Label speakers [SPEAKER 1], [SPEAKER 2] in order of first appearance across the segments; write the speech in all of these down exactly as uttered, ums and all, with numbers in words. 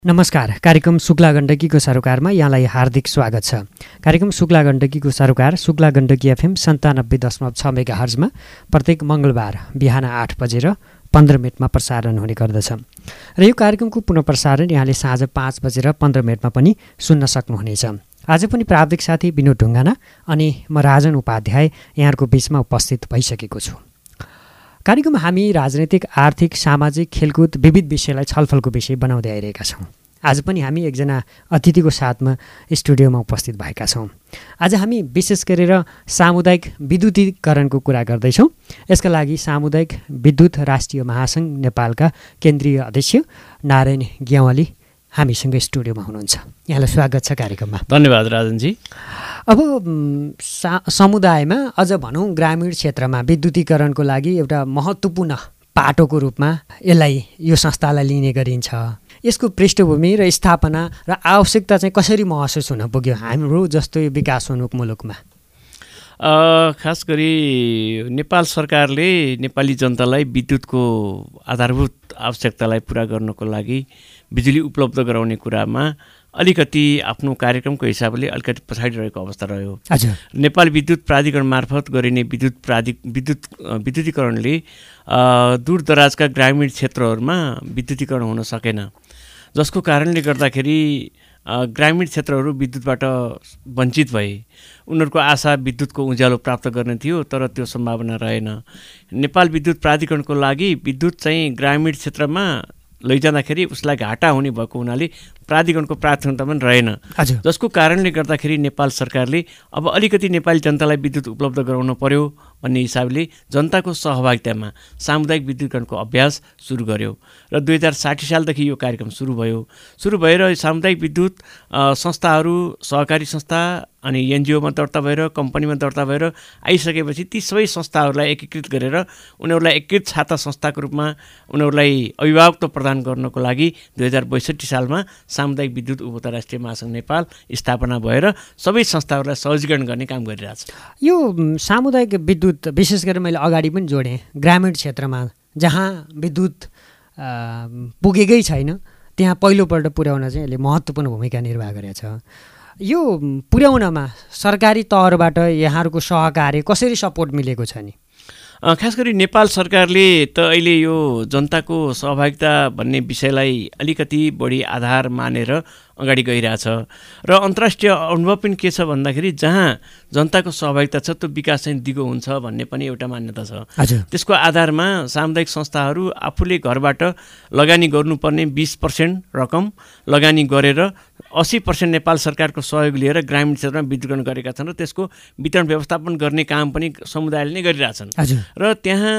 [SPEAKER 1] नमस्कार। कार्यक्रम शुक्ला गण्डकीको सरोकारमा यहाँलाई हार्दिक स्वागत छ। कार्यक्रम शुक्ला गण्डकीको सरोकार शुक्ला गण्डकी एफएम सन्तानब्बे दशमलव छ मेगा हर्जमा प्रत्येक मङ्गलबार बिहान आठ बजेर पन्ध्र मिनटमा प्रसारण हुने गर्दछ र यो कार्यक्रमको पुनः प्रसारण यहाँले साँझ पाँच बजेर पन्ध्र मिनटमा पनि सुन्न सक्नुहुनेछ। आज पनि प्राविधिक साथी विनोद ढुङ्गाना अनि म राजन उपाध्याय यहाँहरूको बिचमा उपस्थित भइसकेको छु। कार्यक्रम हामी राजनैतिक, आर्थिक, सामाजिक, खेलकुद विविध विषयलाई छलफलको विषय बनाउँदै आइरहेका छौँ। आज पनि हामी एकजना अतिथिको साथमा स्टुडियोमा उपस्थित भएका छौँ। आज हामी विशेष गरेर सामुदायिक विद्युतीकरणको कुरा गर्दैछौँ। यसका लागि सामुदायिक विद्युत राष्ट्रिय महासङ्घ नेपालका केन्द्रीय अध्यक्ष नारायण ग्यावाली हामीसँग स्टुडियोमा हुनुहुन्छ। यहाँलाई स्वागत छ कार्यक्रममा।
[SPEAKER 2] धन्यवाद राजनजी।
[SPEAKER 1] अब सा समुदायमा अझ भनौँ ग्रामीण क्षेत्रमा विद्युतीकरणको लागि एउटा महत्त्वपूर्ण पाटोको रूपमा यसलाई यो संस्थालाई लिने गरिन्छ। यसको पृष्ठभूमि र स्थापना र आवश्यकता चाहिँ कसरी महसुस हुन पुग्यो हाम्रो जस्तो यो विकासोन्मुख मुलुकमा?
[SPEAKER 2] खास गरी नेपाल सरकारले नेपाली जनतालाई विद्युतको आधारभूत आवश्यकतालाई पुरा गर्नको लागि बिजुली उपलब्ध गराउने कुरामा अलिकति आफ्नो कार्यक्रमको हिसाबले अलिकति पछाडि रहेको अवस्था रह्यो।
[SPEAKER 1] हजुर।
[SPEAKER 2] नेपाल विद्युत प्राधिकरण मार्फत गरिने विद्युत प्राधि विद्युत विद्युतीकरणले दूरदराजका ग्रामीण क्षेत्रहरूमा विद्युतीकरण हुन सकेन, जसको कारणले गर्दाखेरि ग्रामीण क्षेत्रहरू विद्युतबाट वञ्चित भए। उनीहरूको आशा विद्युतको उज्यालो प्राप्त गर्ने थियो, तर त्यो सम्भावना रहेन। नेपाल विद्युत प्राधिकरणको लागि विद्युत चाहिँ ग्रामीण क्षेत्रमा लैजाँदाखेरि उसलाई घाटा हुने भएको हुनाले प्राधिकरणको प्राथमिकता पनि रहेन, जसको कारणले गर्दाखेरि नेपाल सरकारले अब अलिकति नेपाली जनतालाई विद्युत उपलब्ध गराउन पर्यो भन्ने हिसाबले जनताको सहभागितामा सामुदायिक विद्युतीकरणको अभ्यास सुरु गर्यो र दुई हजार साठी सालदेखि यो कार्यक्रम सुरु भयो। सुरु भएर सामुदायिक विद्युत संस्थाहरू, सहकारी संस्था अनि एनजिओमा दर्ता भएर कम्पनीमा दर्ता भएर आइसकेपछि ती सबै संस्थाहरूलाई एकीकृत गरेर उनीहरूलाई एकीकृत छाता संस्थाको रूपमा उनीहरूलाई अभिभावकत्व प्रदान गर्नको लागि दुई हजार बैसठी सालमा सामुदायिक विद्युत उपभोक्ता राष्ट्रिय महासङ्घ नेपाल स्थापना भएर सबै संस्थाहरूलाई सहजीकरण गर्ने काम गरिरहेछ।
[SPEAKER 1] यो सामुदायिक विद्युत विशेष गरेर मैले अगाडि पनि जोडेँ, ग्रामीण क्षेत्रमा जहाँ विद्युत पुगेकै छैन त्यहाँ पहिलोपल्ट पुर्याउन चाहिँ यसले महत्त्वपूर्ण भूमिका निर्वाह गरेको छ। यो पुर्याउनमा सरकारी तहबाट यहाँहरूको सहकार्य कसरी सपोर्ट मिलेको छ नि?
[SPEAKER 2] खास गरी नेपाल सरकारले त अहिले यो जनताको सहभागिता भन्ने विषयलाई अलिकति बढी आधार मानेर अगाडि गइरहेछ र अन्तर्राष्ट्रिय अनुभव पनि के छ भन्दाखेरि जहाँ जनताको सहभागिता छ त्यो विकास चाहिँ दिगो हुन्छ भन्ने पनि एउटा मान्यता छ। त्यसको आधारमा सामुदायिक संस्थाहरू आफूले घरबाट लगानी गर्नुपर्ने बिस पर्सेन्ट रकम लगानी गरेर अस्सी पर्सेन्ट नेपाल सरकारको सहयोग लिएर ग्रामीण क्षेत्रमा विद्युतीकरण गरेका छन् र त्यसको वितरण व्यवस्थापन गर्ने काम पनि समुदायले नै गरिरहेछन् र त्यहाँ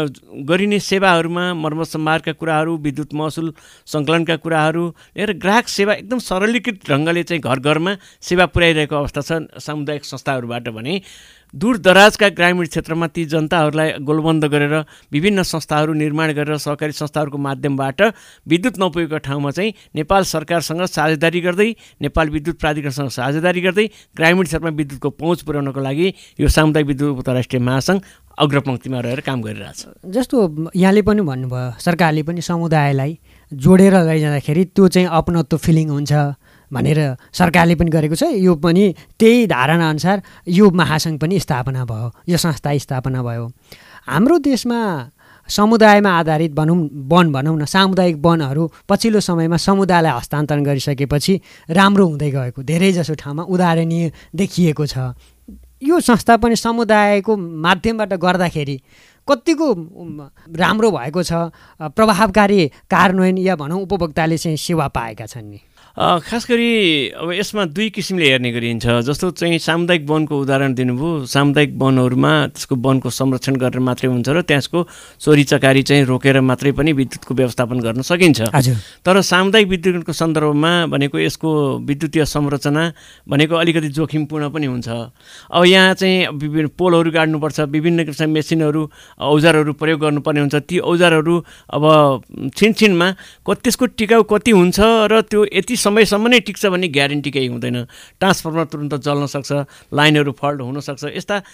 [SPEAKER 2] गरिने सेवाहरूमा मर्मत सम्भारका कुराहरू, विद्युत महसुल सङ्कलनका कुराहरू लिएर ग्राहक सेवा एकदम सरलीकृत ढङ्गले चाहिँ घर घरमा सेवा पुर्याइरहेको अवस्था छ सामुदायिक संस्थाहरूबाट भने दूरदराजका ग्रामीण क्षेत्रमा ती जनताहरूलाई गोलबन्द गरेर विभिन्न संस्थाहरू निर्माण गरेर सहकारी संस्थाहरूको माध्यमबाट विद्युत नपुगेको ठाउँमा चाहिँ नेपाल सरकारसँग साझेदारी गर्दै नेपाल विद्युत प्राधिकरणसँग साझेदारी गर्दै ग्रामीण क्षेत्रमा विद्युतको पहुँच पुर्याउनको लागि यो सामुदायिक विद्युत उपभोक्ता राष्ट्रिय महासङ्घ अग्रपङ्क्तिमा रहेर काम गरिरहेछ।
[SPEAKER 1] जस्तो यहाँले पनि भन्नुभयो सरकारले पनि समुदायलाई जोडेर लैजाँदाखेरि त्यो चाहिँ अपनत्व फिलिङ हुन्छ भनेर सरकारले पनि गरेको छ। यो पनि त्यही धारणाअनुसार यो महासङ्घ पनि स्थापना भयो, यो संस्था स्थापना भयो। हाम्रो देशमा समुदायमा आधारित भनौँ वन भनौँ न सामुदायिक वनहरू पछिल्लो समयमा समुदायलाई हस्तान्तरण गरिसकेपछि राम्रो हुँदै गएको धेरैजसो ठाउँमा उदाहरणीय देखिएको छ। यो संस्था पनि समुदायको माध्यमबाट गर्दाखेरि कतिको राम्रो भएको छ, प्रभावकारी कार्यान्वयन या भनौँ उपभोक्ताले चाहिँ सेवा पाएका छन् नि?
[SPEAKER 2] खास गरी अब यसमा दुई किसिमले हेर्ने गरिन्छ। जस्तो चाहिँ सामुदायिक वनको उदाहरण दिनुभयो, सामुदायिक वनहरूमा त्यसको वनको संरक्षण गरेर मात्रै हुन्छ र त्यसको चोरी चकारी चाहिँ रोकेर मात्रै पनि विद्युतको व्यवस्थापन गर्न सकिन्छ। तर सामुदायिक विद्युतको सन्दर्भमा भनेको यसको विद्युतीय संरचना भनेको अलिकति जोखिमपूर्ण पनि हुन्छ। अब यहाँ चाहिँ विभिन्न पोलहरू गाड्नुपर्छ, विभिन्न किसिमका मेसिनहरू औजारहरू प्रयोग गर्नुपर्ने हुन्छ। ती औजारहरू अब छिनछिनमा त्यसको टिकाउ कति हुन्छ र त्यो यति समयसम्म नै टिक्छ भन्ने ग्यारेन्टी केही हुँदैन। ट्रान्सफर्मर तुरुन्त जल्न सक्छ, लाइनहरू फल्ट हुनसक्छ। यस्ता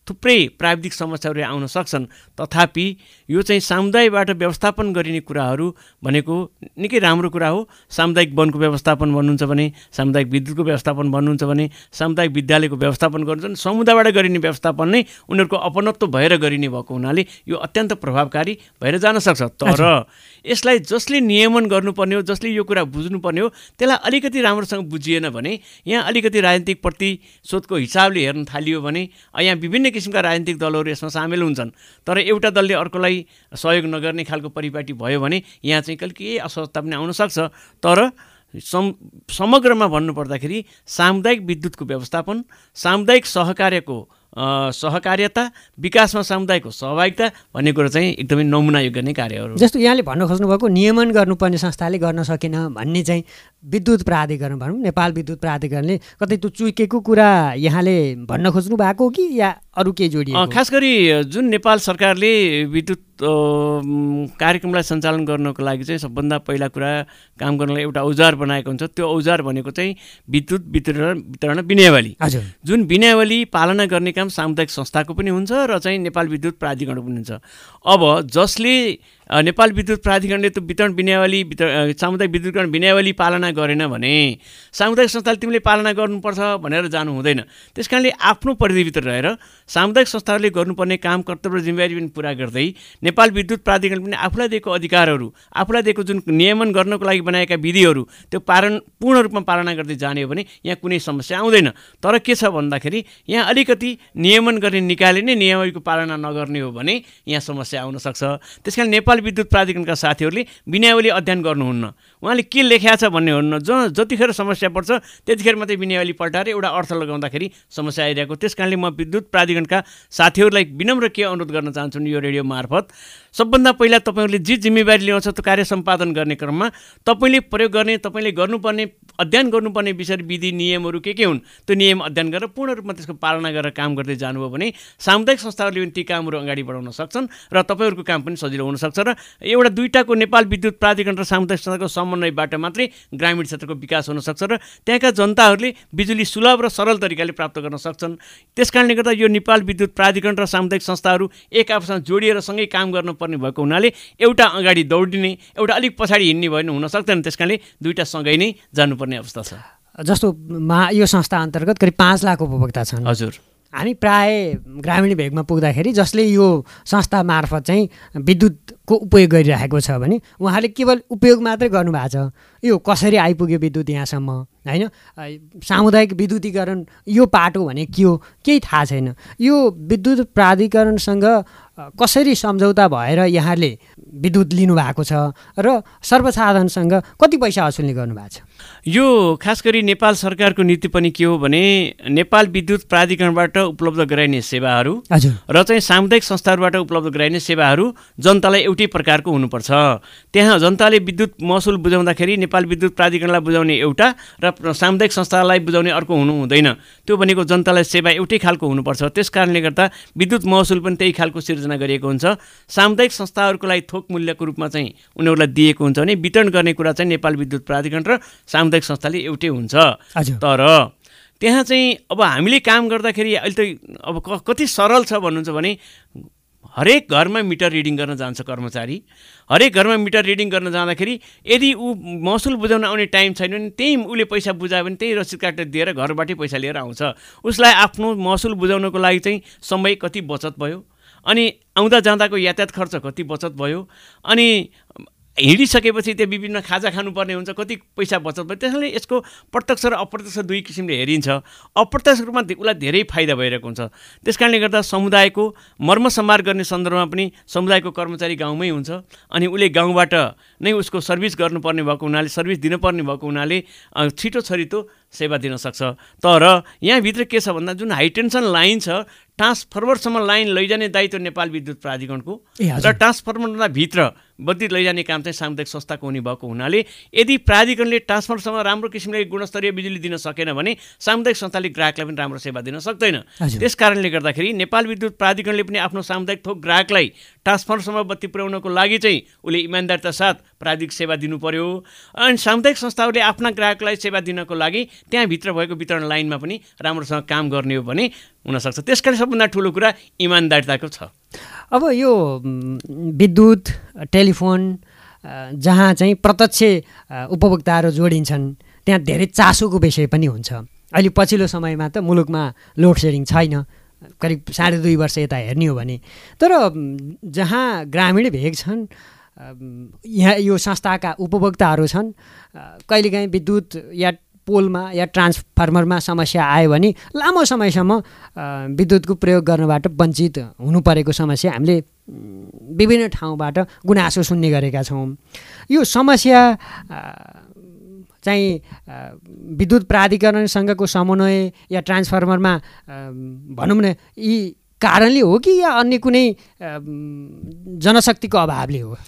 [SPEAKER 2] थुप्रै प्राविधिक समस्याहरू आउन सक्छन्। तथापि यो चाहिँ समुदायबाट व्यवस्थापन गरिने कुराहरू भनेको निकै राम्रो कुरा हो। सामुदायिक वनको व्यवस्थापन भन्नुहुन्छ भने, सामुदायिक विद्युतको व्यवस्थापन भन्नुहुन्छ भने, सामुदायिक विद्यालयको व्यवस्थापन गर्नुहुन्छ, समुदायबाट गरिने व्यवस्थापन नै उनीहरूको अपनत्व भएर गरिने भएको हुनाले यो अत्यन्त प्रभावकारी भएर जान सक्छ। तर यसलाई जसले नियमन गर्नुपर्ने हो, जसले यो कुरा बुझ्नुपर्ने हो, त्यसलाई अलिकति राम्रोसँग बुझिएन भने, यहाँ अलिकति राजनीतिक प्रतिशोधको हिसाबले हेर्न थालियो भने यहाँ विभिन्न किसिमका राजनीतिक दलहरू यसमा सामेल हुन्छन्। तर एउटा दलले अर्कोलाई सहयोग नगर्ने खालको परिपाटी भयो भने यहाँ चाहिँ कहिले केही असहजता पनि आउन सक्छ। तर सम समग्रमा भन्नुपर्दाखेरि सामुदायिक विद्युतको व्यवस्थापन, सामुदायिक सहकार्यको सहकार्यता, विकासमा समुदायको सहभागिता भन्ने कुरो चाहिँ एकदमै नमुनायोग्य नै कार्यहरू।
[SPEAKER 1] जस्तो यहाँले भन्न खोज्नुभएको नियमन गर्नुपर्ने संस्थाले गर्न सकेन भन्ने चाहिँ विद्युत प्राधिकरण भनौँ, नेपाल विद्युत प्राधिकरणले कतै त्यो चुकेको कुरा यहाँले भन्न खोज्नु भएको कि या अरू केही जोडिएको?
[SPEAKER 2] खास गरी जुन नेपाल सरकारले विद्युत कार्यक्रमलाई सञ्चालन गर्नको लागि चाहिँ सबभन्दा पहिला कुरा काम गर्नलाई एउटा औजार बनाएको हुन्छ। त्यो औजार भनेको चाहिँ विद्युत वितरण वितरण विनयावली।
[SPEAKER 1] हजुर।
[SPEAKER 2] जुन विनयावली पालना गर्ने काम सामुदायिक संस्थाको पनि हुन्छ र चाहिँ नेपाल विद्युत प्राधिकरणको पनि हुन्छ। अब जसले नेपाल विद्युत प्राधिकरणले त्यो वितरण विनयावली सामुदायिक विद्युतीकरण विनयावली पालना गरेन भने सामुदायिक संस्थाले तिमीले पालना गर्नुपर्छ भनेर जानु हुँदैन। त्यस कारणले आफ्नो परिधिभित्र रहेर सामुदायिक संस्थाहरूले गर्नुपर्ने काम, कर्तव्य, जिम्मेवारी पनि पुरा गर्दै नेपाल विद्युत प्राधिकरण पनि आफूलाई दिएको अधिकारहरू, आफूलाई दिएको जुन नियमन गर्नको लागि बनाएका विधिहरू त्यो पालन पूर्ण रूपमा पालना गर्दै जाने हो भने यहाँ कुनै समस्या आउँदैन। तर के छ भन्दाखेरि यहाँ अलिकति नियमन गर्ने निकायले नै नियमावलीको पालना नगर्ने हो भने यहाँ समस्या आउन सक्छ। त्यस कारण नेपाल विद्युत प्राधिकरणका साथीहरूले विनयावली अध्ययन गर्नुहुन्न, उहाँले के लेख्या छ भन्ने हुन्न। ज जतिखेर समस्या पर्छ त्यतिखेर मात्रै विनयावली पल्टाएर एउटा अर्थ लगाउँदाखेरि समस्या आइरहेको। त्यस कारणले म विद्युत प्राधिकरणका साथीहरूलाई विनम्र के अनुरोध गर्न चाहन्छु यो रेडियो मार्फत, सबभन्दा पहिला तपाईँहरूले जे जिम्मेवारी ल्याउँछ त्यो कार्य सम्पादन गर्ने क्रममा तपाईँले प्रयोग गर्ने, तपाईँले गर्नुपर्ने अध्ययन गर्नुपर्ने विषय विधि नियमहरू के के हुन् त्यो नियम अध्ययन गरेर पूर्ण रूपमा त्यसको पालना गरेर काम गर्दै जानुभयो भने सामुदायिक संस्थाहरूले पनि ती कामहरू अगाडि बढाउन सक्छन् र तपाईँहरूको काम पनि सजिलो हुनसक्छ। र एउटा दुईटाको नेपाल विद्युत प्राधिकरण र सामुदायिक संस्थाको समन्वयबाट मात्रै ग्रामीण क्षेत्रको विकास हुनसक्छ र त्यहाँका जनताहरूले बिजुली सुलभ र सरल तरिकाले प्राप्त गर्न सक्छन्। त्यस कारणले गर्दा यो नेपाल विद्युत प्राधिकरण र सामुदायिक संस्थाहरू एक आपसमा जोडिएर सँगै काम गर्नुपर्ने भएको हुनाले एउटा अगाडि दौडिने एउटा अलिक पछाडि हिँड्ने भयो भने हुन सक्दैन। त्यस कारणले दुईटा सँगै नै जानुपर्ने अवस्था छ।
[SPEAKER 1] जस्तो मा यो संस्था अन्तर्गत करिब पाँच लाख उपभोक्ता छन्।
[SPEAKER 2] हजुर।
[SPEAKER 1] हामी प्राय ग्रामीण भेगमा पुग्दाखेरि जसले यो संस्था मार्फत चाहिँ विद्युतको उपयोग गरिरहेको छ भने उहाँले केवल उपयोग मात्रै गर्नुभएको छ। यो कसरी आइपुग्यो विद्युत यहाँसम्म, होइन? सामुदायिक विद्युतीकरण यो पाटो भने के हो केही थाहा छैन। यो विद्युत प्राधिकरणसँग कसरी सम्झौता भएर यहाँले विद्युत लिनुभएको छ र सर्वसाधारणसँग कति पैसा असुल्ने गर्नुभएको छ?
[SPEAKER 2] यो खास गरी नेपाल सरकारको नीति पनि के हो भने नेपाल विद्युत प्राधिकरणबाट उपलब्ध गराइने सेवाहरू र चाहिँ सामुदायिक संस्थाहरूबाट उपलब्ध गराइने सेवाहरू जनतालाई एउटै प्रकारको हुनुपर्छ। त्यहाँ जनताले विद्युत महसुल बुझाउँदाखेरि नेपाल विद्युत प्राधिकरणलाई बुझाउने एउटा र सामुदायिक संस्थालाई बुझाउने अर्को हुनु हुँदैन। त्यो भनेको जनतालाई सेवा एउटै खालको हुनुपर्छ। त्यस कारणले गर्दा विद्युत महसुल पनि त्यही खालको सिर्जना गरिएको हुन्छ। सामुदायिक संस्थाहरूको लागि थोक मूल्यको रूपमा चाहिँ उनीहरूलाई दिएको हुन्छ भने वितरण गर्ने कुरा चाहिँ नेपाल विद्युत प्राधिकरण र सामुदायिक संस्थाले एउटै हुन्छ। तर त्यहाँ चाहिँ अब हामीले काम गर्दाखेरि अहिले त अब कति सरल छ भन्नुहुन्छ भने हरेक घरमा मिटर रिडिङ गर्न जान्छ कर्मचारी। हरेक घरमा मिटर रिडिङ गर्न जाँदाखेरि यदि ऊ महसुल बुझाउन आउने टाइम छैन भने त्यही उसले पैसा बुझायो भने त्यही रसिद काटेर दिएर घरबाटै पैसा लिएर आउँछ। उसलाई आफ्नो महसुल बुझाउनको लागि चाहिँ समय कति बचत भयो, अनि आउँदा जाँदाको यातायात खर्च कति बचत भयो, अनि हिँडिसकेपछि त्यो विभिन्न खाजा खानुपर्ने हुन्छ, कति पैसा बचत भयो। त्यसैले यसको प्रत्यक्ष र अप्रत्यक्ष दुई किसिमले हेरिन्छ। अप्रत्यक्ष रूपमा उसलाई धेरै फाइदा भइरहेको हुन्छ। त्यस कारणले गर्दा समुदायको मर्मसम्हार गर्ने सन्दर्भमा पनि समुदायको कर्मचारी गाउँमै हुन्छ, अनि उसले गाउँबाट नै उसको सर्भिस गर्नुपर्ने भएको हुनाले, सर्भिस दिनुपर्ने भएको हुनाले छिटो छरितो सेवा दिन सक्छ। तर यहाँभित्र के छ भन्दा जुन हाइटेन्सन लाइन छ, ट्रान्सफर्मरसम्म लाइन लैजाने दायित्व नेपाल विद्युत प्राधिकरणको र ट्रान्सफर्मरभित्र बत्ती लैजाने काम चाहिँ सामुदायिक संस्थाको हुने भएको हुनाले यदि प्राधिकरणले ट्रान्सफर्मरसँग राम्रो किसिमले गुणस्तरीय बिजुली दिन सकेन भने सामुदायिक संस्थाले ग्राहकलाई पनि राम्रो सेवा दिन सक्दैन। त्यस कारणले गर्दाखेरि नेपाल विद्युत प्राधिकरणले पनि आफ्नो सामुदायिक थोक ग्राहकलाई ट्रान्सफर्मरसम्म बत्ती पुर्याउनको लागि चाहिँ उसले इमान्दारिता साथ प्राविधिक सेवा दिनु पर्यो। अनि सामुदायिक संस्थाहरूले आफ्ना ग्राहकलाई सेवा दिनको लागि त्यहाँभित्र भएको वितरण लाइनमा पनि राम्रोसँग काम गर्ने हो भने हुनसक्छ। त्यस कारण सबभन्दा ठुलो कुरा इमान्दारिताको छ।
[SPEAKER 1] अब यो विद्युत टेलिफोन जहाँ चाहिँ प्रत्यक्ष उपभोक्ताहरू जोडिन्छन् त्यहाँ धेरै चासोको विषय पनि हुन्छ। अहिले पछिल्लो समयमा त मुलुकमा लोड सेडिङ छैन, करिब साढे दुई वर्ष यता हेर्ने हो भने। तर जहाँ ग्रामीण भेग छन् यहाँ यो संस्थाका उपभोक्ताहरू छन्, कहिलेकाहीँ विद्युत या पोलमा या ट्रान्सफर्मरमा समस्या आयो भने लामो समयसम्म विद्युतको प्रयोग गर्नबाट वञ्चित हुनु परेको समस्या हामीले विभिन्न ठाउँबाट गुनासो सुन्ने गरेका छौँ। यो समस्या चाहिँ विद्युत प्राधिकरणसँगको समन्वय या ट्रान्सफर्मरमा भनौँ न यी कारणले हो कि या अन्य कुनै जनशक्तिको अभावले हो?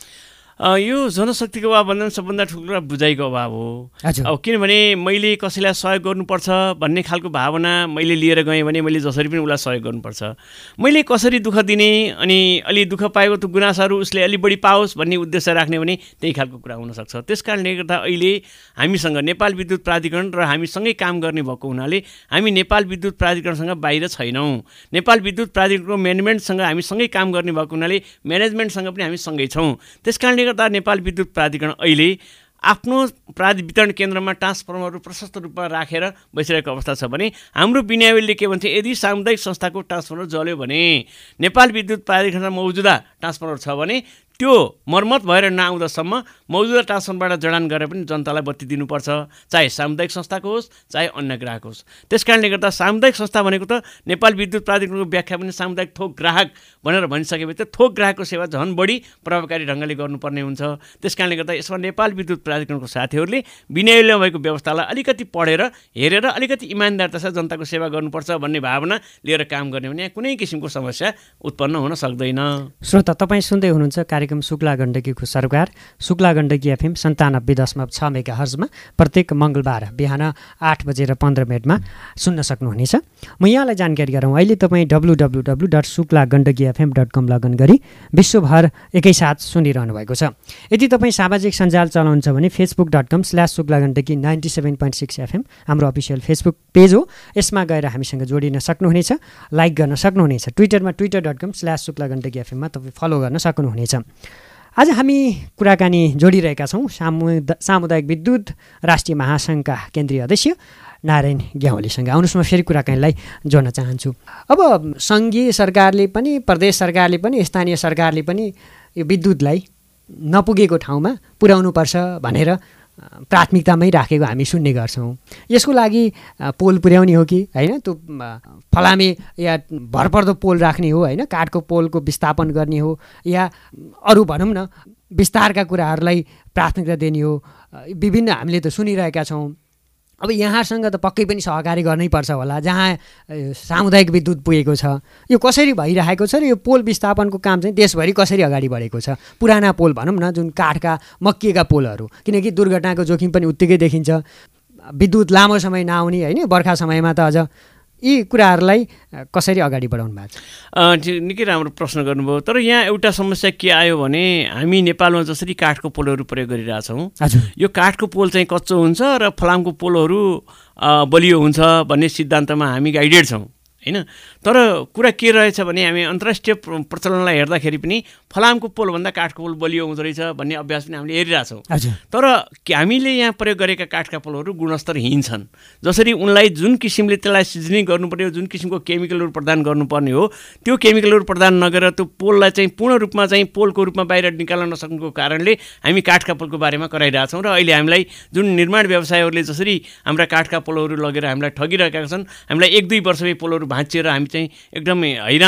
[SPEAKER 2] यो जनशक्तिको अभाव भन्दा सबभन्दा ठुलो बुझाइको अभाव हो। अब किनभने मैले कसैलाई सहयोग गर्नुपर्छ भन्ने खालको भावना मैले लिएर गएँ भने मैले जसरी पनि उसलाई सहयोग गर्नुपर्छ, मैले कसरी दुःख दिने अनि अलि दुःख पाएको त गुनासाहरू उसले अलि बढी पाओस् भन्ने उद्देश्य राख्ने भने त्यही खालको कुरा हुनसक्छ। त्यस कारणले गर्दा अहिले हामीसँग नेपाल विद्युत प्राधिकरण र हामीसँगै काम गर्ने भएको हुनाले हामी नेपाल विद्युत प्राधिकरणसँग बाहिर छैनौँ। नेपाल विद्युत प्राधिकरणको म्यानेजमेन्टसँग हामीसँगै काम गर्ने भएको हुनाले म्यानेजमेन्टसँग पनि हामी सँगै छौँ। त्यस कारणले गर्दा नेपाल विद्युत प्राधिकरण अहिले आफ्नो प्राधि वितरण केन्द्रमा ट्रान्सफर्मरहरू प्रशस्त रूपमा राखेर बसिरहेको अवस्था छ भने हाम्रो विनियावलीले के भन्छ, यदि सामुदायिक संस्थाको ट्रान्सफर्मर जल्यो भने नेपाल विद्युत प्राधिकरणमा मौजुदा ट्रान्सफर्मर छ भने त्यो मर्मत भएर नआउँदासम्म मौजुदा ट्रान्सफर्मरबाट जडान गरेर पनि जनतालाई बत्ती दिनुपर्छ, चाहे सामुदायिक संस्थाको होस् चाहे अन्य ग्राहक होस्। त्यस कारणले गर्दा सामुदायिक संस्था भनेको त नेपाल विद्युत प्राधिकरणको व्याख्या पनि सामुदायिक थोक ग्राहक भनेर भनिसकेपछि त थोक ग्राहकको सेवा झन् बढी प्रभावकारी ढङ्गले गर्नुपर्ने हुन्छ। त्यस कारणले गर्दा यसमा नेपाल विद्युत प्राधिकरणको साथीहरूले विनियावलीमा भएको व्यवस्थालाई अलिकति पढेर हेरेर अलिकति इमान्दारिता साथ जनताको सेवा गर्नुपर्छ भन्ने भावना लिएर काम गर्ने भने यहाँ कुनै किसिमको समस्या उत्पन्न हुन सक्दैन।
[SPEAKER 1] श्रोता, तपाईँ सुन्दै हुनुहुन्छ कार्यक्रम शुक्ला गण्डकीको सरोकार शुक्ला गण्डकी एफएम सन्तानब्बे दशमलव छ मेगा हर्जमा प्रत्येक मङ्गलबार बिहान आठ बजेर पन्ध्र मिनटमा सुन्न सक्नुहुनेछ। म यहाँलाई जानकारी गराउँ, अहिले तपाईँ W W W dot Shukla Gandaki FM dot com log in गरी विश्वभर एकैसाथ सुनिरहनु भएको छ। यदि तपाईँ सामाजिक सञ्जाल चलाउनुहुन्छ भने Facebook dot com slash Shukla Gandaki ninety seven point six FM हाम्रो अफिसियल फेसबुक पेज हो, यसमा गएर हामीसँग जोडिन सक्नुहुनेछ, लाइक गर्न सक्नुहुनेछ। ट्विटरमा Twitter dot com slash Shukla Gandaki एफएममा तपाईँ फलो गर्न सक्नुहुनेछ। आज हामी कुराकानी जोडिरहेका छौँ सामुद सामुदायिक विद्युत राष्ट्रिय महासङ्घका केन्द्रीय अध्यक्ष नारायण ग्यावालीसँग। आउनुहोस् म फेरि कुराकानीलाई जोड्न चाहन्छु। अब सङ्घीय सरकारले पनि प्रदेश सरकारले पनि स्थानीय सरकारले पनि यो विद्युतलाई नपुगेको ठाउँमा पुर्याउनुपर्छ भनेर प्राथमिकतामै राखेको हामी सुन्ने गर्छौँ। यसको लागि पोल पुर्याउने हो कि होइन, त्यो फलामे या भरपर्दो पोल राख्ने हो होइन, काठको पोलको विस्थापन गर्ने हो या अरू भनौँ न विस्तारका कुराहरूलाई प्राथमिकता दिने हो, विभिन्न हामीले त सुनिरहेका छौँ। अब यहाँसँग त पक्कै पनि सहकारी गर्नैपर्छ होला जहाँ सामुदायिक विद्युत पुगेको छ। यो कसरी भइरहेको छ र यो पोल विस्थापनको काम चाहिँ देशभरि कसरी अगाडि बढेको छ? पुराना पोल भनौँ न, जुन काठका मक्किएका पोलहरू, किनकि दुर्घटनाको जोखिम पनि उत्तिकै देखिन्छ, विद्युत लामो समय नआउने होइन, बर्खा समयमा त अझ यी कुराहरूलाई कसरी अगाडि बढाउनु भएको छ?
[SPEAKER 2] निकै राम्रो प्रश्न गर्नुभयो। तर यहाँ एउटा समस्या के आयो भने हामी नेपालमा जसरी काठको पोलहरू प्रयोग गरिरहेछौँ, यो काठको पोल चाहिँ कच्चो हुन्छ र फलामको पोलहरू बलियो हुन्छ भन्ने सिद्धान्तमा हामी गाइडेड छौँ होइन। तर कुरा के रहेछ भने हामी अन्तर्राष्ट्रिय प्रचलनलाई हेर्दाखेरि पनि फलामको पोलभन्दा काठको पोल बलियो हुँदो रहेछ भन्ने अभ्यास पनि हामीले हेरिरहेछौँ। तर हामीले यहाँ प्रयोग गरेका काठका पोलहरू गुणस्तरहीन छन्। जसरी उनलाई जुन किसिमले त्यसलाई सिजनिङ गर्नुपर्ने हो, जुन किसिमको केमिकलहरू प्रदान गर्नुपर्ने हो, त्यो केमिकलहरू प्रदान नगरेर त्यो पोललाई चाहिँ पूर्ण रूपमा चाहिँ पोलको रूपमा बाहिर निकाल्न नसक्नुको कारणले हामी काठका पोलको बारेमा कराइरहेछौँ। र अहिले हामीलाई जुन निर्माण व्यवसायहरूले जसरी हाम्रा काठका पोलहरू लगेर हामीलाई ठगिरहेका छन्, हामीलाई एक दुई वर्षमै पोलहरू भाँचिएर हामी चाहिँ एकदमै हैरानी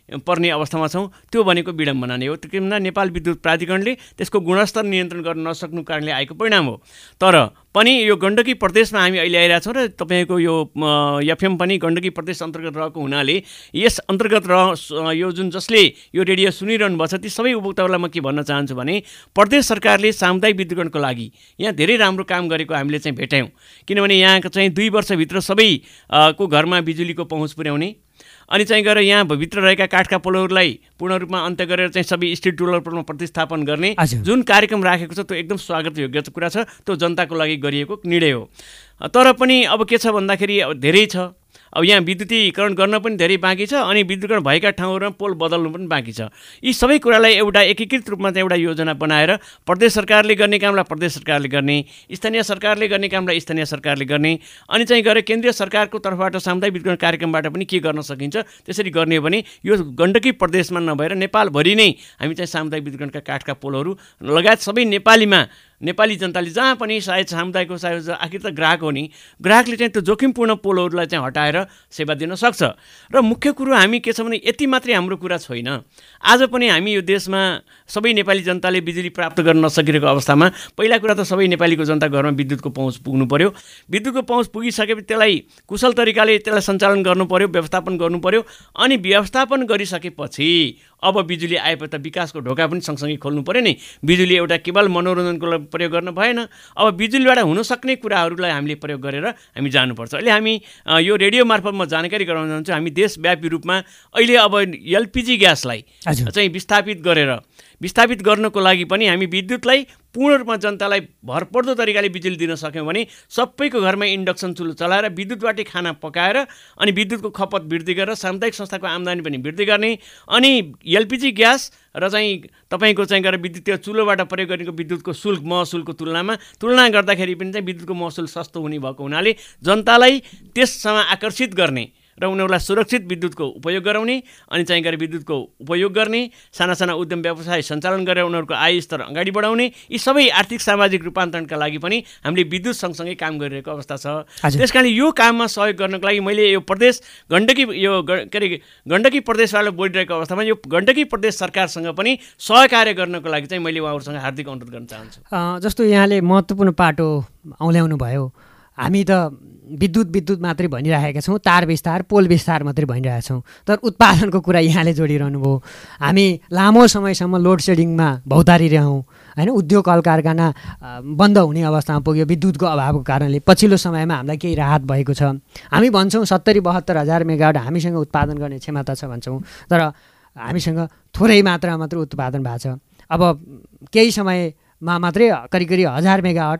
[SPEAKER 2] पर्ने अवस्थामा छौँ। त्यो भनेको विडम्बना नै हो। किनभने नेपाल विद्युत प्राधिकरणले त्यसको गुणस्तर नियन्त्रण गर्न नसक्नु कारणले आएको परिणाम हो। तर पनि यो गण्डकी प्रदेशमा हामी अहिले आइरहेको छौँ र तपाईँको यो एफएम पनि गण्डकी प्रदेश अन्तर्गत रहेको हुनाले यस अन्तर्गत रह यो जुन जसले यो रेडियो सुनिरहनु भएको छ ती सबै उपभोक्ताहरूलाई म के भन्न चाहन्छु भने प्रदेश सरकारले सामुदायिक विद्युतीकरणको लागि यहाँ धेरै राम्रो काम गरेको हामीले चाहिँ भेट्यौँ। किनभने यहाँको चाहिँ दुई वर्षभित्र सबैको घरमा बिजुलीको पहुँच पुर्याउने अनि चाहिँ गएर यहाँ भित्र रहेका काठका पोलहरूलाई पूर्ण रूपमा अन्त्य गरेर चाहिँ सबै स्ट्रिट डोलरमा प्रतिस्थापन गर्ने जुन कार्यक्रम राखेको छ त्यो एकदम स्वागत योग्य कुरा छ। त्यो जनताको लागि गरिएको निर्णय हो। तर पनि अब के छ भन्दाखेरि अब धेरै छ। अब यहाँ विद्युतीकरण गर्न पनि धेरै बाँकी छ अनि विद्युतीकरण भएका ठाउँहरूमा पोल बदल्नु पनि बाँकी छ। यी सबै कुरालाई एउटा एकीकृत रूपमा चाहिँ एउटा योजना बनाएर प्रदेश सरकारले गर्ने कामलाई प्रदेश सरकारले गर्ने, स्थानीय सरकारले गर्ने कामलाई स्थानीय सरकारले गर्ने अनि चाहिँ गएर केन्द्रीय सरकारको तर्फबाट सामुदायिक विद्युतीकरण कार्यक्रमबाट पनि के गर्न सकिन्छ त्यसरी गर्ने हो भने यो गण्डकी प्रदेशमा नभएर नेपालभरि नै हामी चाहिँ सामुदायिक विद्युतीकरणका काठका पोलहरू लगायत सबै नेपालीमा नेपाली जनताले जहाँ पनि सायद सामुदायिकको सायद आखिर त ग्राहक हो नि, ग्राहकले चाहिँ त्यो जोखिमपूर्ण पोलहरूलाई चाहिँ हटाएर सेवा दिन सक्छ। र मुख्य कुरो हामी के छ भने यति मात्रै हाम्रो कुरा छैन। आज पनि हामी यो देशमा सबै नेपाली जनताले बिजुली प्राप्त गर्न नसकिरहेको अवस्थामा पहिला कुरा त सबै नेपालीको जनता घरमा विद्युतको पहुँच पुग्नु पर्यो। विद्युतको पहुँच पुगिसकेपछि त्यसलाई कुशल तरिकाले त्यसलाई सञ्चालन गर्नु पर्यो, व्यवस्थापन गर्नु पर्यो अनि व्यवस्थापन गरिसकेपछि अब बिजुली आएपछि त विकासको ढोका पनि सँगसँगै खोल्नु पर्यो नि। बिजुली एउटा केवल मनोरञ्जनको प्रयोग गर्न भएन। अब बिजुलीबाट हुन सक्ने कुराहरूलाई हामीले प्रयोग गरेर हामी जानुपर्छ। अहिले हामी यो रेडियो मार्फत म जानकारी गराउन चाहन्छु हामी देशव्यापी रूपमा अहिले अब एलपिजी ग्यासलाई चाहिँ विस्थापित गरेर विस्थापित गर्नको लागि पनि हामी विद्युतलाई पूर्ण रूपमा जनतालाई भरपर्दो तरिकाले बिजुली दिन सक्यौँ भने सबैको घरमा इन्डक्सन चुलो चलाएर विद्युतबाटै खाना पकाएर अनि विद्युतको खपत वृद्धि गरेर सामुदायिक संस्थाको आम्दानी पनि वृद्धि गर्ने अनि एलपिजी ग्यास र चाहिँ तपाईँको चाहिँ गएर विद्युतीय चुलोबाट प्रयोग गरेको विद्युतको शुल्क महसुलको तुलनामा तुलना गर्दाखेरि पनि चाहिँ विद्युतको महसुल सस्तो हुने भएको हुनाले जनतालाई त्यससँग आकर्षित गर्ने र उनीहरूलाई सुरक्षित विद्युतको उपयोग गराउने अनि चाहिँ गरेर विद्युतको उपयोग गर्ने, साना साना उद्यम व्यवसाय सञ्चालन गरेर उनीहरूको आय स्तर अगाडि बढाउने, यी सबै आर्थिक सामाजिक रूपान्तरणका लागि पनि हामीले विद्युत सँगसँगै काम गरिरहेको अवस्था छ। त्यसकारण यो काममा सहयोग गर्नको लागि मैले यो प्रदेश गण्डकी यो के अरे गण्डकी प्रदेशबाट बोलिरहेको अवस्थामा यो गण्डकी प्रदेश सरकारसँग पनि सहकार्य गर्नको लागि चाहिँ मैले उहाँहरूसँग हार्दिक अनुरोध गर्न चाहन्छु।
[SPEAKER 1] जस्तो यहाँले महत्त्वपूर्ण पाटो औल्याउनु भयो। हामी त विद्युत विद्युत मात्रै भनिरहेका छौँ, तार विस्तार पोल विस्तार मात्रै भनिरहेका छौँ, तर उत्पादनको कुरा यहाँले जोडिरहनु भयो। हामी लामो समयसम्म लोड सेडिङमा भौतारिरहौँ होइन, उद्योग कल कारखाना बन्द हुने अवस्थामा पुग्यो विद्युतको अभावको कारणले। पछिल्लो समयमा हामीलाई केही राहत भएको छ। हामी भन्छौँ सत्तरी बहत्तर हजार मेगावाट हामीसँग उत्पादन गर्ने क्षमता छ भन्छौँ, तर हामीसँग थोरै मात्रा मात्रै उत्पादन भएको छ। अब केही समयमा मात्रै करिब करिब हजार मेगावाट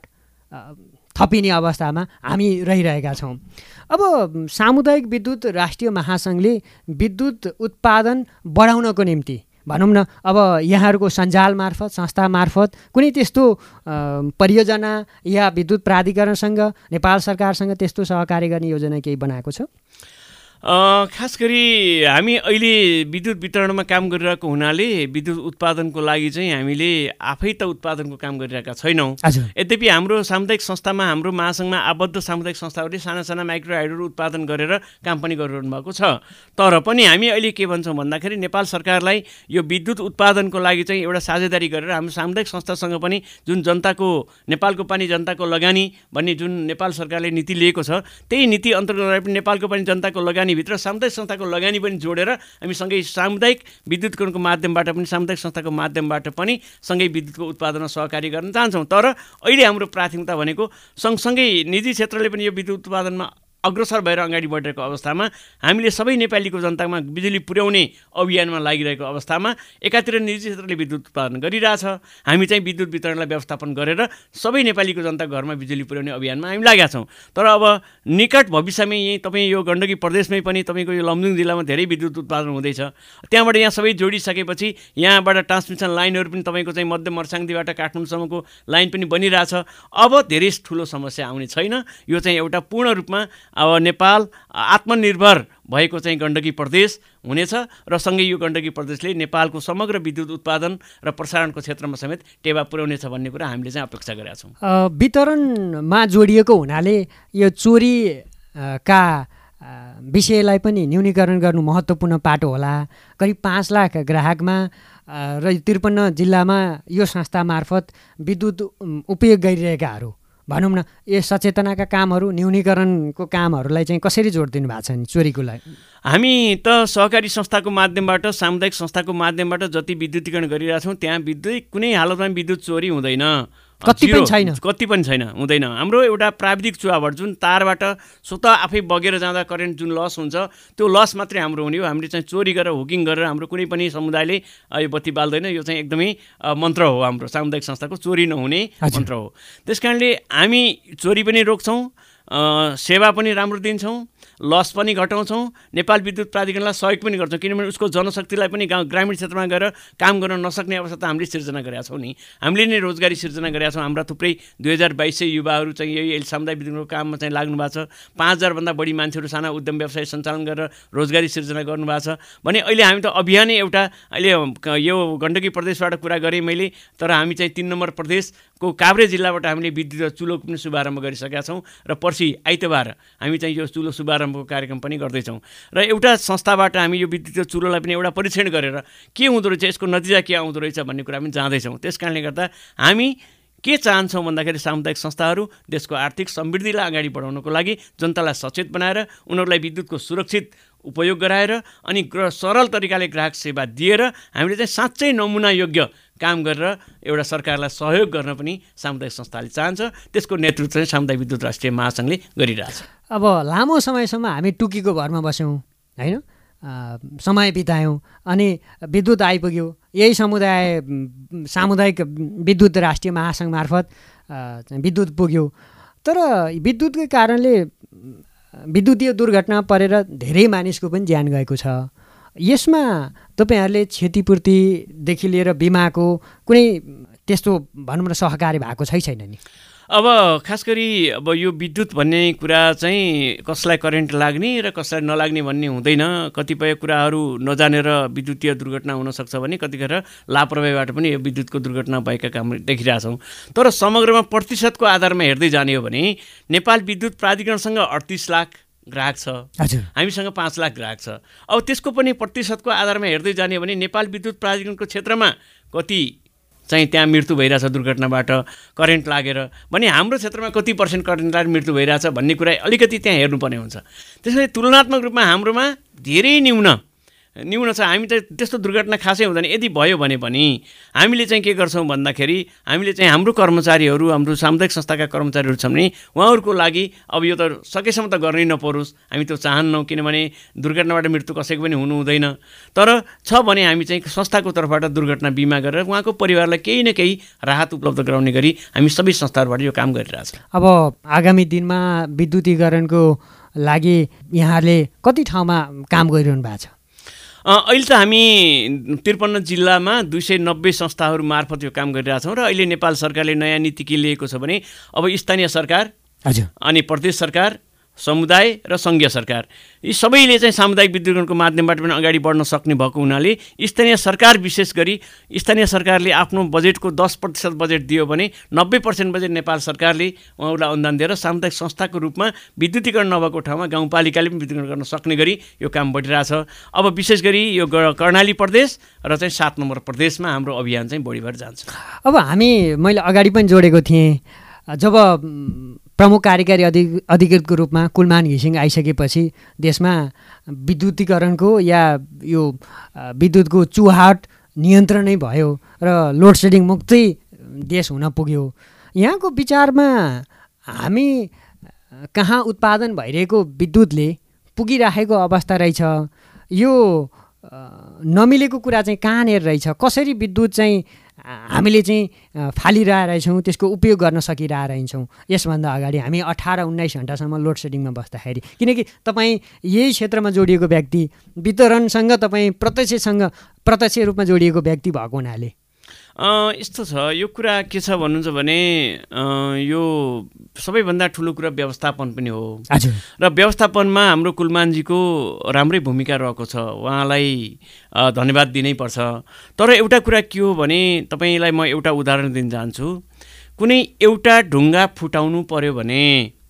[SPEAKER 1] थपिने अवस्थामा हामी रहिरहेका छौँ। अब सामुदायिक विद्युत राष्ट्रिय महासङ्घले विद्युत उत्पादन बढाउनको निम्ति भनौँ न अब यहाँहरूको सञ्जाल मार्फत संस्था मार्फत कुनै त्यस्तो परियोजना या विद्युत प्राधिकरणसँग नेपाल सरकारसँग त्यस्तो सहकार्य गर्ने योजना केही बनाएको छ?
[SPEAKER 2] खास गरी हामी अहिले विद्युत वितरणमा काम गरिरहेको हुनाले विद्युत उत्पादनको लागि चाहिँ हामीले आफै त उत्पादनको काम गरिरहेका छैनौँ। यद्यपि हाम्रो सामुदायिक संस्थामा हाम्रो महासङ्घमा आबद्ध सामुदायिक संस्थाहरूले साना साना माइक्रो हाइड्रो उत्पादन गरेर काम पनि गरिरहनु भएको छ। तर पनि हामी अहिले के भन्छौँ भन्दाखेरि नेपाल सरकारलाई यो विद्युत उत्पादनको लागि चाहिँ एउटा साझेदारी गरेर हाम्रो सामुदायिक संस्थासँग पनि जुन जनताको नेपालको पानी जनताको लगानी भन्ने जुन नेपाल सरकारले नीति लिएको छ त्यही नीति अन्तर्गत पनि नेपालको पनि जनताको लगानी भित्र सामुदायिक संस्थाको लगानी पनि जोडेर हामी सँगै सामुदायिक विद्युतीकरणको माध्यमबाट पनि सामुदायिक संस्थाको माध्यमबाट पनि सँगै विद्युतको उत्पादनमा सहकारी गर्न चाहन्छौँ। तर अहिले हाम्रो प्राथमिकता भनेको सँगसँगै निजी क्षेत्रले पनि यो विद्युत उत्पादनमा अग्रसर भएर अगाडि बढेको अवस्थामा हामीले सबै नेपालीको जनतामा बिजुली पुर्याउने अभियानमा लागिरहेको अवस्थामा एकातिर निजी क्षेत्रले विद्युत उत्पादन गरिरहेछ, हामी चाहिँ विद्युत वितरणलाई व्यवस्थापन गरेर सबै नेपालीको जनता घरमा बिजुली पुर्याउने अभियानमा हामी लागेका छौँ। तर अब निकट भविष्यमै यही तपाईँ यो गण्डकी प्रदेशमै पनि तपाईँको यो लमजुङ जिल्लामा धेरै विद्युत उत्पादन हुँदैछ। त्यहाँबाट यहाँ सबै जोडिसकेपछि यहाँबाट ट्रान्समिसन लाइनहरू पनि तपाईँको चाहिँ मध्य मर्साङदीबाट काठमाडौँसम्मको लाइन पनि बनिरहेछ। अब धेरै ठुलो समस्या आउने छैन। यो चाहिँ एउटा पूर्ण रूपमा अब नेपाल आत्मनिर्भर भएको चाहिँ गण्डकी प्रदेश हुनेछ र सँगै यो गण्डकी प्रदेशले नेपालको समग्र विद्युत उत्पादन र प्रसारणको क्षेत्रमा समेत टेवा पुर्याउनेछ भन्ने कुरा हामीले चाहिँ अपेक्षा गरेका छौँ।
[SPEAKER 1] वितरणमा जोडिएको हुनाले यो चोरी का विषयलाई पनि न्यूनीकरण गर्नु महत्त्वपूर्ण पाटो होला। करिब पाँच लाख ग्राहकमा र त्रिपन्न जिल्लामा यो संस्था मार्फत विद्युत उपयोग गरिरहेकाहरू भनौँ न, यो सचेतनाका कामहरू, न्यूनीकरणको कामहरूलाई चाहिँ कसरी जोड दिनु भएको छ नि चोरीको लागि?
[SPEAKER 2] हामी त सहकारी संस्थाको माध्यमबाट, सामुदायिक संस्थाको माध्यमबाट जति विद्युतीकरण गरिरहेछौँ त्यहाँ विद्युत कुनै हालतमा विद्युत चोरी हुँदैन,
[SPEAKER 1] कति पनि छैन
[SPEAKER 2] कति पनि छैन हुँदैन। हाम्रो एउटा प्राविधिक चुहाबाट जुन तारबाट स्वतः आफै बगेर जाँदा करेन्ट जुन लस हुन्छ त्यो लस मात्रै हाम्रो हुने हो। हामीले चाहिँ चोरी गरेर हुकिङ गरेर हाम्रो कुनै पनि समुदायले यो बत्ती बाल्दैन। यो चाहिँ एकदमै मन्त्र हो, हाम्रो सामुदायिक संस्थाको चोरी नहुने मन्त्र हो। त्यस कारणले हामी चोरी पनि रोक्छौँ, सेवा पनि राम्रो दिन्छौँ, लस पनि घटाउँछौँ, नेपाल विद्युत प्राधिकरणलाई सहयोग पनि गर्छौँ। किनभने उसको जनशक्तिलाई पनि गाउँ ग्रामीण क्षेत्रमा गएर काम गर्न नसक्ने अवस्था त हामीले सिर्जना गरेका छौँ नि। हामीले नै रोजगारी सिर्जना गरेका छौँ। हाम्रा थुप्रै दुई हजार बाइस सय युवाहरू चाहिँ यही अहिले सामुदायिक विद्युतको काममा चाहिँ लाग्नु भएको छ। पाँच हजारभन्दा बढी मान्छेहरू साना उद्यम व्यवसाय सञ्चालन गरेर रोजगारी सिर्जना गर्नुभएको छ भने अहिले हामी त अभियानै एउटा अहिले यो गण्डकी प्रदेशबाट कुरा गरेँ मैले, तर हामी चाहिँ तिन नम्बर प्रदेशको काभ्रे जिल्लाबाट हामीले विद्युत चुलो पनि शुभारम्भ गरिसकेका छौँ र पर्सि आइतबार हामी चाहिँ यो चुलो शुभारम्भको कार्यक्रम पनि गर्दैछौँ। र एउटा संस्थाबाट हामी यो विद्युत चुलोलाई पनि एउटा परीक्षण गरेर के हुँदो रहेछ, यसको नतिजा के आउँदो रहेछ भन्ने कुरा पनि जाँदैछौँ। त्यस कारणले गर्दा हामी के चाहन्छौँ भन्दाखेरि सामुदायिक संस्थाहरू देशको आर्थिक समृद्धिलाई अगाडि बढाउनको लागि जनतालाई सचेत बनाएर उनीहरूलाई विद्युतको सुरक्षित उपयोग गराएर अनि सरल तरिकाले ग्राहक सेवा दिएर हामीले चाहिँ साँच्चै नमुना योग्य काम गरेर एउटा सरकारलाई सहयोग गर्न पनि सामुदायिक संस्थाले चाहन्छ। त्यसको नेतृत्व चाहिँ सामुदायिक विद्युत राष्ट्रिय महासङ्घले गरिरहेछ।
[SPEAKER 1] अब लामो समयसम्म हामी टुकीको भरमा बस्यौँ होइन, समय बितायौँ, अनि विद्युत आइपुग्यो। यही समुदाय सामुदायिक विद्युत राष्ट्रिय महासङ्घ मार्फत विद्युत पुग्यो। तर विद्युतकै कारणले विद्युतीय दुर्घटना परेर धेरै मानिसको पनि ज्यान गएको छ। यसमा तपाईँहरूले क्षतिपूर्तिदेखि लिएर बिमाको कुनै त्यस्तो भनौँ न सहकारी भएको छै छैन नि?
[SPEAKER 2] अब खास गरी अब यो विद्युत भन्ने कुरा चाहिँ कसलाई करेन्ट लाग्ने र कसलाई नलाग्ने भन्ने हुँदैन। कतिपय कुराहरू नजानेर विद्युतीय दुर्घटना हुनसक्छ भने कतिखेर लापरवाहीबाट पनि यो विद्युतको दुर्घटना भएका काम देखिरहेछौँ। तर समग्रमा प्रतिशतको आधारमा हेर्दै जाने हो भने नेपाल विद्युत प्राधिकरणसँग अडतिस लाख ग्राहक छ, हामीसँग पाँच लाख ग्राहक छ। अब त्यसको पनि प्रतिशतको आधारमा हेर्दै जाने हो भने नेपाल विद्युत प्राधिकरणको क्षेत्रमा कति चाहिँ त्यहाँ मृत्यु भइरहेछ दुर्घटनाबाट करेन्ट लागेर भने हाम्रो क्षेत्रमा कति पर्सेन्ट करेन्ट लागेर मृत्यु भइरहेछ भन्ने कुरा अलिकति त्यहाँ हेर्नुपर्ने हुन्छ। त्यसैले तुलनात्मक रूपमा हाम्रोमा धेरै न्यून न्यून छ। हामी त त्यस्तो दुर्घटना खासै हुँदैन। यदि भयो भने पनि हामीले चाहिँ के गर्छौँ भन्दाखेरि हामीले चाहिँ हाम्रो कर्मचारीहरू, हाम्रो सामुदायिक संस्थाका कर्मचारीहरू छन् भने उहाँहरूको लागि अब यो त सकेसम्म त गर्नै नपरोस्, हामी त्यो चाहन्नौँ। किनभने दुर्घटनाबाट मृत्यु कसैको पनि हुनु हुँदैन। तर छ भने हामी चाहिँ संस्थाको तर्फबाट दुर्घटना बिमा गरेर उहाँको परिवारलाई केही न केही राहत उपलब्ध गराउने गरी हामी सबै संस्थाहरूबाट यो काम गरिरहेछौँ।
[SPEAKER 1] अब आगामी दिनमा विद्युतीकरणको लागि यहाँले कति ठाउँमा काम गरिरहनु भएको छ?
[SPEAKER 2] अहिले त हामी त्रिपन्न जिल्लामा दुई सय नब्बे संस्थाहरू मार्फत यो काम गरिरहेछौँ। र अहिले नेपाल सरकारले नयाँ नीति के लिएको छ भने अब स्थानीय सरकार
[SPEAKER 1] हजुर
[SPEAKER 2] अनि प्रदेश सरकार, समुदाय र सङ्घीय सरकार यी सबैले चाहिँ सामुदायिक विद्युतीकरणको माध्यमबाट पनि अगाडि बढ्न सक्ने भएको हुनाले स्थानीय सरकार विशेष गरी स्थानीय सरकारले आफ्नो बजेटको दस प्रतिशत बजेट दियो भने नब्बे पर्सेन्ट बजेट नेपाल सरकारले उहाँहरूलाई अनुदान दिएर सामुदायिक संस्थाको रूपमा विद्युतीकरण नभएको ठाउँमा गाउँपालिकाले पनि विद्युतीकरण गर्न सक्ने गरी यो काम बढिरहेछ। अब विशेष गरी यो कर्णाली प्रदेश र चाहिँ सात नम्बर प्रदेशमा हाम्रो अभियान चाहिँ बढी भएर जान्छ।
[SPEAKER 1] अब हामी मैले अगाडि पनि जोडेको थिएँ, जब प्रमुख कार्यकारी अधि अधिकृतको रूपमा कुलमान घिसिङ आइसकेपछि देशमा विद्युतीकरणको या यो विद्युतको चुहाट नियन्त्रणै भयो र लोड सेडिङ मुक्तै देश हुन पुग्यो। यहाँको विचारमा हामी कहाँ उत्पादन भइरहेको विद्युतले पुगिराखेको अवस्था रहेछ? यो नमिलेको कुरा चाहिँ कहाँनिर रहेछ? कसरी विद्युत चाहिँ हामीले चाहिँ फालिरहेछौँ, त्यसको उपयोग गर्न सकिरहेछौँ? यसभन्दा अगाडि हामी अठार उन्नाइस घन्टासम्म लोड सेडिङमा बस्दाखेरि, किनकि तपाईँ यही क्षेत्रमा जोडिएको व्यक्ति, वितरणसँग तपाईँ प्रत्यक्षसँग प्रत्यक्ष रूपमा जोडिएको व्यक्ति भएको हुनाले
[SPEAKER 2] यस्तो छ। यो कुरा के छ भन्नुहुन्छ भने यो सबैभन्दा ठुलो कुरा व्यवस्थापन पनि हो र व्यवस्थापनमा हाम्रो कुलमानजीको राम्रै भूमिका रहेको छ, उहाँलाई धन्यवाद दिनैपर्छ। तर एउटा कुरा के हो भने तपाईँलाई म एउटा उदाहरण दिन चाहन्छु। कुनै एउटा ढुङ्गा फुटाउनु पर्यो भने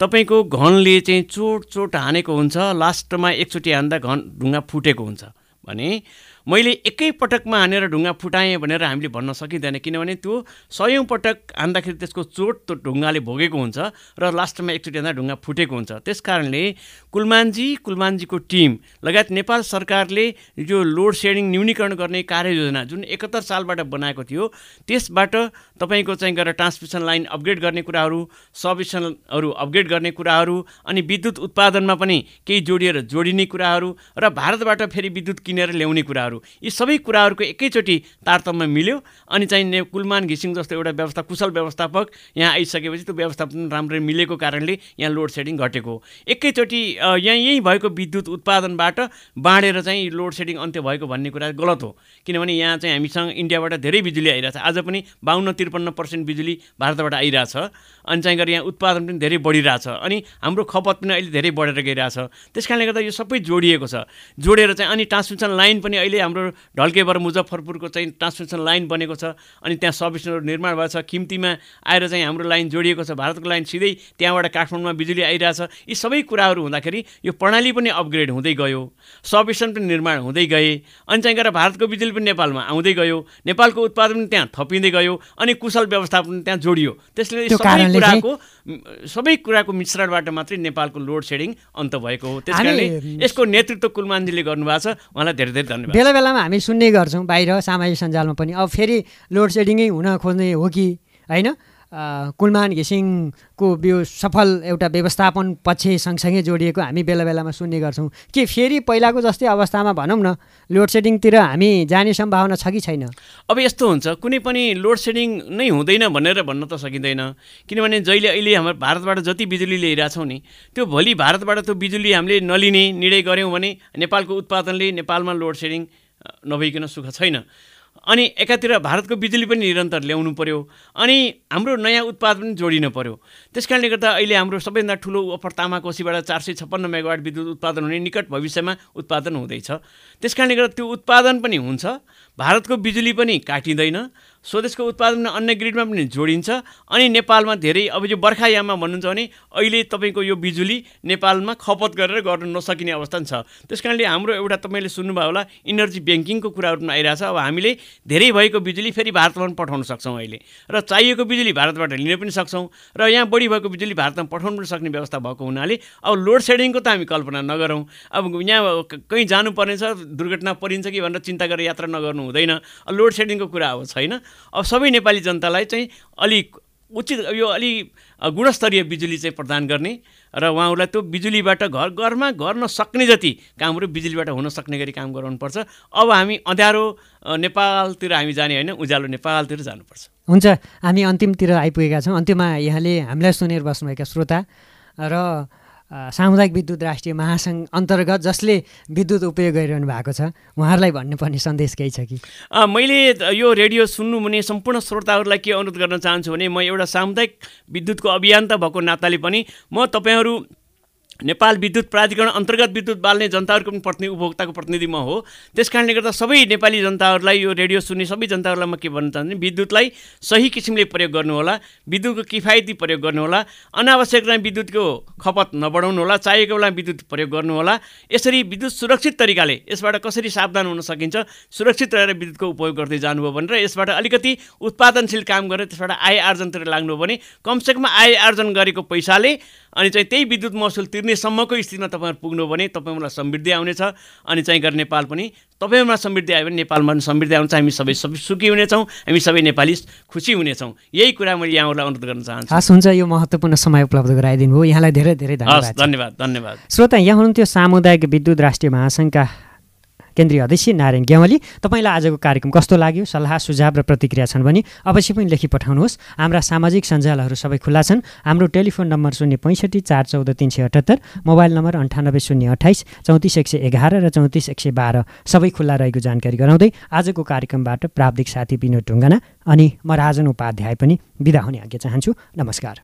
[SPEAKER 2] तपाईँको घनले चाहिँ चोट चोट हानेको हुन्छ, लास्टमा एकचोटि हान्दा घन ढुङ्गा फुटेको हुन्छ भने मैले एकै पटकमा हानेर ढुङ्गा फुटाएँ भनेर हामीले भन्न सकिँदैन, किनभने त्यो सयौँ पटक हान्दाखेरि त्यसको चोट त्यो ढुङ्गाले भोगेको हुन्छ र लास्टमा एकचोटि हान्दा ढुङ्गा फुटेको हुन्छ। त्यस कारणले कुलमानजी कुलमानजीको टिम लगायत नेपाल सरकारले यो लोड सेडिङ न्यूनीकरण गर्ने कार्ययोजना जुन एकहत्तर सालबाट बनाएको थियो त्यसबाट तपाईँको चाहिँ गरेर ट्रान्समिसन लाइन अपग्रेड गर्ने कुराहरू, सबस्टेसनहरू अपग्रेड गर्ने कुराहरू, अनि विद्युत उत्पादनमा पनि केही जोडिएर जोडिने कुराहरू र भारतबाट फेरि विद्युत किनेर ल्याउने कुराहरू, यी सबै कुराहरूको एकैचोटि तारतम्य मिल्यो। अनि चाहिँ कुलमान घिसिङ जस्तो एउटा व्यवस्था कुशल व्यवस्थापक यहाँ आइसकेपछि त्यो व्यवस्थापन राम्ररी मिलेको कारणले यहाँ लोड सेडिङ घटेको। एकैचोटि यहाँ यहीँ भएको विद्युत उत्पादनबाट बाँडेर चाहिँ लोड सेडिङ अन्त्य भएको भन्ने कुरा गलत हो, किनभने यहाँ चाहिँ हामीसँग इन्डियाबाट धेरै बिजुली आइरहेछ। आज पनि बाहन्न त्रिपन्न पर्सेन्ट बिजुली भारतबाट आइरहेछ, अनि चाहिँ गरेर यहाँ उत्पादन पनि धेरै बढिरहेछ, अनि हाम्रो खपत पनि अहिले धेरै बढेर गइरहेछ। त्यस कारणले गर्दा यो सबै जोडिएको छ, जोडेर चाहिँ अनि ट्रान्समिसन लाइन पनि अहिले हाम्रो ढल्केबाट मुजफ्फरपुरको चाहिँ ट्रान्समिसन लाइन बनेको छ, अनि त्यहाँ सबस्टेसनहरू निर्माण भएको छ, खिम्तीमा आएर चाहिँ हाम्रो लाइन जोडिएको छ, भारतको लाइन सिधै त्यहाँबाट काठमाडौँमा बिजुली आइरहेछ। यी सबै कुराहरू हुँदाखेरि यो प्रणाली पनि अपग्रेड हुँदै गयो, सबस्टेसन पनि निर्माण हुँदै गए, अनि चाहिँ गरेर भारतको बिजुली पनि नेपालमा आउँदै गयो, नेपालको उत्पादन पनि त्यहाँ थपिँदै गयो, अनि कुशल व्यवस्थापन त्यहाँ जोडियो। त्यसले सबै कुराको सबै कुराको मिश्रणबाट मात्रै नेपालको लोड सेडिङ अन्त भएको हो। त्यस कारणले यसको नेतृत्व कुलमानजीले गर्नुभएको छ, उहाँलाई धेरै धेरै धन्यवाद।
[SPEAKER 1] बेला बेलामा हामी सुन्ने गर्छौँ बाहिर सामाजिक सञ्जालमा पनि, अब फेरि लोड सेडिङै हुन खोज्ने हो कि होइन, कुलमान घिसिङको यो सफल एउटा व्यवस्थापन पक्ष सँगसँगै जोडिएको हामी बेला बेलामा सुन्ने गर्छौँ कि फेरि पहिलाको जस्तै अवस्थामा भनौँ न लोड सेडिङतिर हामी जाने सम्भावना छ कि छैन?
[SPEAKER 2] अब यस्तो हुन्छ, कुनै पनि लोड सेडिङ नै हुँदैन भनेर भन्न त सकिँदैन, किनभने जहिले अहिले हाम्रो भारतबाट जति बिजुली ल्याइरहेछौँ नि त्यो भोलि भारतबाट त्यो बिजुली हामीले नलिने निर्णय गऱ्यौँ भने नेपालको उत्पादनले नेपालमा लोड सेडिङ नभइकन सुख छैन। अनि एकातिर भारतको बिजुली पनि निरन्तर ल्याउनु पर्यो, अनि हाम्रो नयाँ उत्पादन पनि जोडिनु पर्यो। त्यस कारणले गर्दा अहिले हाम्रो सबैभन्दा ठुलो अफर तामाकोसीबाट चार सय छप्पन्न मेगावाट विद्युत उत्पादन हुने निकट भविष्यमा उत्पादन हुँदैछ। त्यस कारणले गर्दा त्यो उत्पादन पनि हुन्छ, भारतको बिजुली पनि काटिँदैन, स्वदेशको उत्पादन अन्य ग्रिडमा पनि जोडिन्छ, अनि नेपालमा धेरै अब यो बर्खायाममा भन्नुहुन्छ भने अहिले तपाईँको यो बिजुली नेपालमा खपत गरेर गर्न नसकिने अवस्था छ। त्यस कारणले हाम्रो एउटा तपाईँले सुन्नुभयो होला इनर्जी ब्याङ्किङको कुराहरू पनि आइरहेछ। अब हामीले धेरै भएको बिजुली फेरि भारतमा पनि पठाउन सक्छौँ अहिले, र चाहिएको बिजुली भारतबाट लिन पनि सक्छौँ, र यहाँ बढी भएको बिजुली भारतमा पठाउन पनि सक्ने व्यवस्था भएको हुनाले अब लोड सेडिङको त हामी कल्पना नगरौँ। अब यहाँ कहीँ जानुपर्ने छ, दुर्घटना परिन्छ कि भनेर चिन्ता गरेर यात्रा नगर्नु हुँदैन। लोड सेडिङको कुरा अब छैन। अब सबै नेपाली जनतालाई चाहिँ अलिक उचित यो अलि गुणस्तरीय बिजुली चाहिँ प्रदान गर्ने र उहाँहरूलाई त्यो बिजुलीबाट घर घरमा गर्न सक्ने जति कामहरू बिजुलीबाट हुन सक्ने गरी काम गराउनुपर्छ। अब हामी अँध्यारो नेपालतिर हामी जाने होइन, उज्यालो नेपालतिर जानुपर्छ।
[SPEAKER 1] हुन्छ, हामी अन्तिमतिर आइपुगेका छौँ। अन्त्यमा यहाँले हामीलाई सुनेर बस्नुभएका श्रोता र सामुदायिक विद्युत राष्ट्रिय महासङ्घ अन्तर्गत जसले विद्युत उपयोग गरिरहनु भएको छ उहाँहरूलाई भन्नुपर्ने सन्देश केही छ कि?
[SPEAKER 2] मैले यो रेडियो सुन्नुहुने सम्पूर्ण श्रोताहरूलाई के अनुरोध गर्न चाहन्छु भने म एउटा सामुदायिक विद्युतको अभियन्ता भएको नाताले पनि म तपाईँहरू नेपाल विद्युत प्राधिकरण अन्तर्गत विद्युत बाल्ने जनताहरूको पनि प्रतिनिधि उपभोक्ताको प्रतिनिधि म हो। त्यस कारणले गर्दा सबै नेपाली जनताहरूलाई यो रेडियो सुन्ने सबै जनताहरूलाई म के भन्न चाहन्छु, विद्युतलाई सही किसिमले प्रयोग गर्नुहोला, विद्युतको किफायती प्रयोग गर्नुहोला, अनावश्यक नै विद्युतको खपत नबढाउनु होला, चाहिएको बेला विद्युत प्रयोग गर्नुहोला। यसरी विद्युत सुरक्षित तरिकाले यसबाट कसरी सावधान हुन सकिन्छ सुरक्षित रहेर विद्युतको उपयोग गर्दै जानुभयो भने र यसबाट अलिकति उत्पादनशील काम गरेर त्यसबाट आय आर्जनतिर लाग्नु भने कमसेकम आय आर्जन गरेको पैसाले अनि चाहिँ त्यही विद्युत महसुल तिर्ने सम्मको स्थितिमा तपाईँहरू पुग्नु भने तपाईँहरूलाई समृद्धि आउनेछ, अनि चाहिँ गरेर नेपाल पनि तपाईँहरूमा समृद्धि आयो भने नेपालमा पनि समृद्धि आउँछ, हामी सबै सबै सुखी हुनेछौँ, हामी सबै नेपाली खुसी हुनेछौँ। यही कुरा मैले यहाँहरूलाई अनुरोध गर्न चाहन्छु।
[SPEAKER 1] हस्, हुन्छ, यो महत्त्वपूर्ण समय उपलब्ध गराइदिनु भयो, यहाँलाई धेरै धेरै धन्यवाद।
[SPEAKER 2] धन्यवाद धन्यवाद
[SPEAKER 1] श्रोता, यहाँ हुनुहुन्थ्यो सामुदायिक विद्युत राष्ट्रिय महासङ्घका केन्द्रीय अध्यक्ष नारायण ग्यावाली। तपाईँलाई आजको कार्यक्रम कस्तो लाग्यो? सल्लाह सुझाव र प्रतिक्रिया छन् भने अवश्य पनि लेखी पठाउनुहोस्। हाम्रा सामाजिक सञ्जालहरू सबै खुल्ला छन्। हाम्रो टेलिफोन नम्बर शून्य पैँसठी चार चौध तिन सय अठहत्तर, मोबाइल नम्बर अन्ठानब्बे शून्य अठाइस चौतिस एक सय एघार र चौतिस एक सय बाह्र सबै खुल्ला रहेको जानकारी गराउँदै आजको कार्यक्रमबाट प्राविधिक साथी विनोद ढुङ्गाना अनि म राजन उपाध्याय पनि बिदा हुने आज्ञा चाहन्छु। नमस्कार।